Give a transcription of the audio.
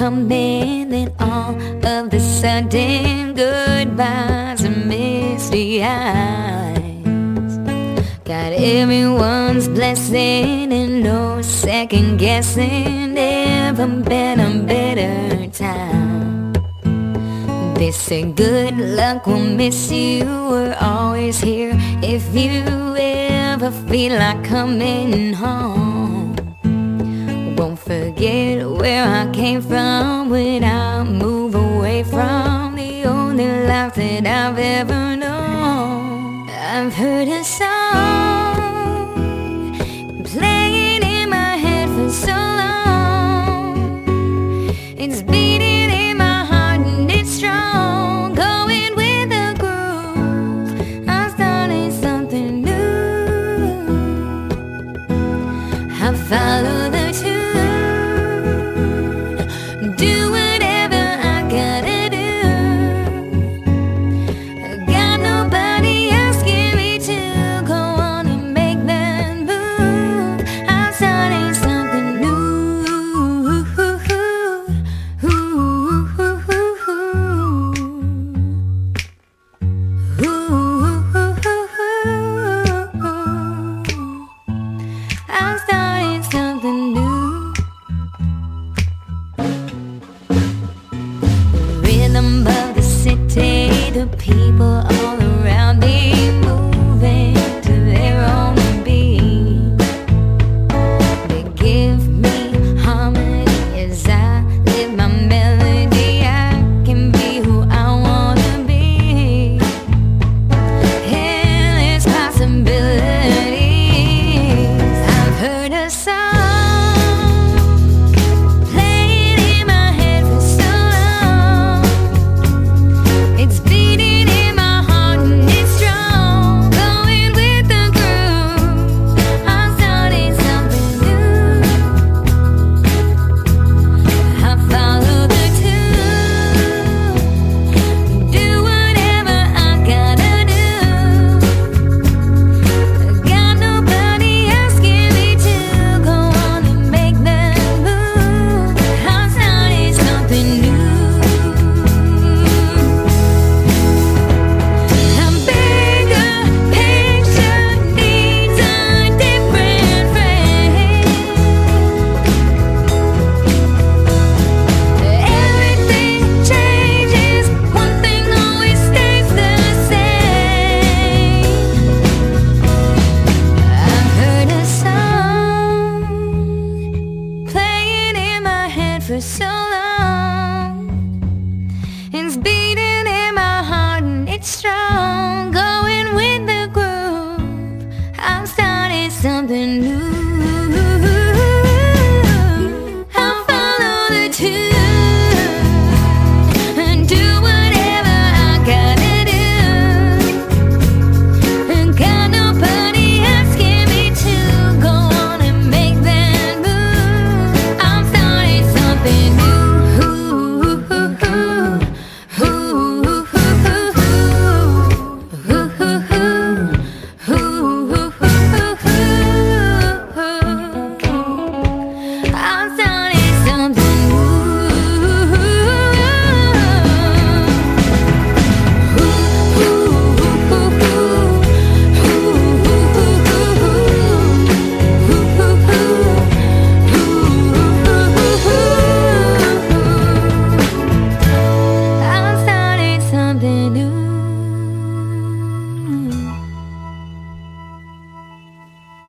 coming, then all of the sudden goodbyes and misty eyes. Got everyone's blessing and no second guessing. Never been a better time. They say good luck, we'll miss you, we're always here if you ever feel like coming home. Won't forget where I came from when I move away from the only life that I've ever known. I've heard a song playing in my head for so long. It's beating in my heart and it's strong, going with the groove. I'm starting something new. I follow the tune, do whatever I gotta do. I got nobody asking me to go on and make that move. I'm starting something new. I'm starting something new. The rhythm of the city, the people